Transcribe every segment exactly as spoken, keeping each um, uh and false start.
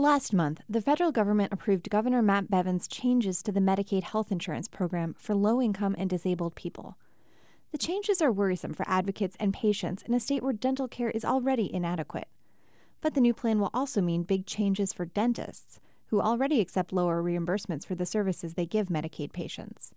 Last month, the federal government approved Governor Matt Bevin's changes to the Medicaid health insurance program for low-income and disabled people. The changes are worrisome for advocates and patients in a state where dental care is already inadequate. But the new plan will also mean big changes for dentists, who already accept lower reimbursements for the services they give Medicaid patients.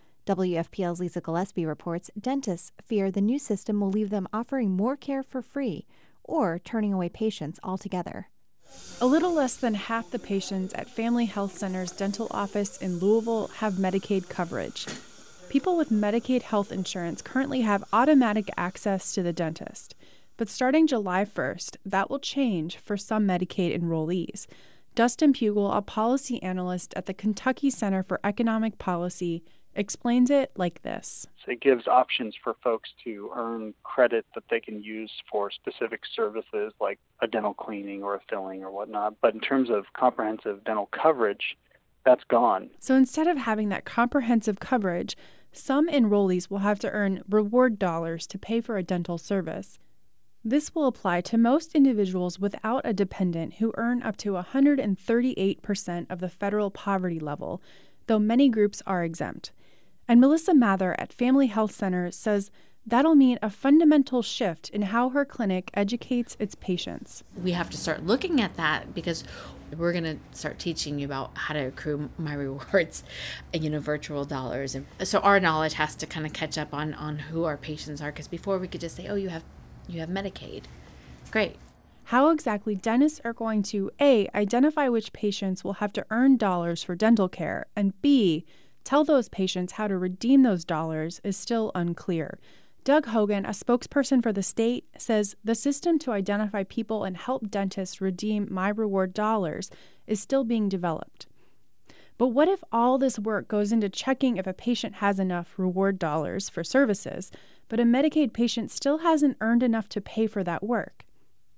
W F P L's Lisa Gillespie reports dentists fear the new system will leave them offering more care for free or turning away patients altogether. A little less than half the patients at Family Health Center's dental office in Louisville have Medicaid coverage. People with Medicaid health insurance currently have automatic access to the dentist. But starting July first, that will change for some Medicaid enrollees. Dustin Pugel, a policy analyst at the Kentucky Center for Economic Policy, explains it like this. So it gives options for folks to earn credit that they can use for specific services like a dental cleaning or a filling or whatnot. But in terms of comprehensive dental coverage, that's gone. So instead of having that comprehensive coverage, some enrollees will have to earn reward dollars to pay for a dental service. This will apply to most individuals without a dependent who earn up to one hundred thirty-eight percent of the federal poverty level, though many groups are exempt. And Melissa Mather at Family Health Center says that'll mean a fundamental shift in how her clinic educates its patients. We have to start looking at that because we're going to start teaching you about how to accrue my rewards and, you know, virtual dollars. And so our knowledge has to kind of catch up on, on who our patients are, because before we could just say, oh, you have you have Medicaid. Great. How exactly dentists are going to A, identify which patients will have to earn dollars for dental care, and B, tell those patients how to redeem those dollars is still unclear. Doug Hogan, a spokesperson for the state, says the system to identify people and help dentists redeem My Reward dollars is still being developed. But what if all this work goes into checking if a patient has enough reward dollars for services, but a Medicaid patient still hasn't earned enough to pay for that work?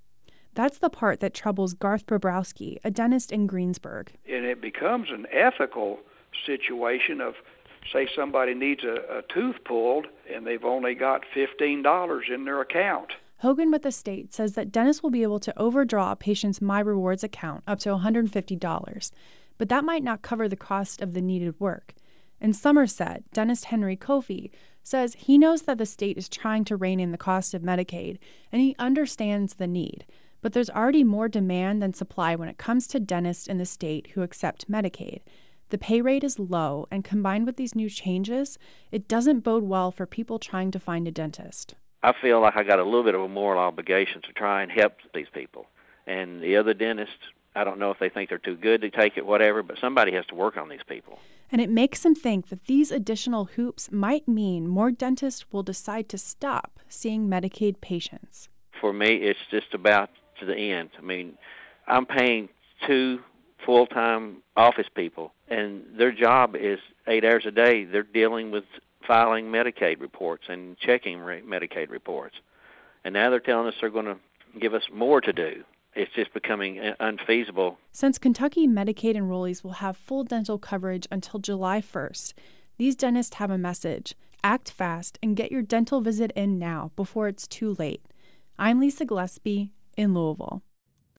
That's the part that troubles Garth Bobrowski, a dentist in Greensburg. And it becomes an ethical situation of, say somebody needs a, a tooth pulled and they've only got fifteen dollars in their account. Hogan with the state says that dentists will be able to overdraw a patient's My Rewards account up to one hundred fifty dollars, but that might not cover the cost of the needed work. In Somerset, dentist Henry Kofi says he knows that the state is trying to rein in the cost of Medicaid, and he understands the need. But there's already more demand than supply when it comes to dentists in the state who accept Medicaid. The pay rate is low, and combined with these new changes, it doesn't bode well for people trying to find a dentist. I feel like I got a little bit of a moral obligation to try and help these people. And the other dentists, I don't know if they think they're too good to take it, whatever, but somebody has to work on these people. And it makes him think that these additional hoops might mean more dentists will decide to stop seeing Medicaid patients. For me, it's just about to the end. I mean, I'm paying two full-time office people, and their job is eight hours a day. They're dealing with filing Medicaid reports and checking Medicaid reports. And now they're telling us they're going to give us more to do. It's just becoming unfeasible. Since Kentucky Medicaid enrollees will have full dental coverage until July first, these dentists have a message. Act fast and get your dental visit in now before it's too late. I'm Lisa Gillespie in Louisville.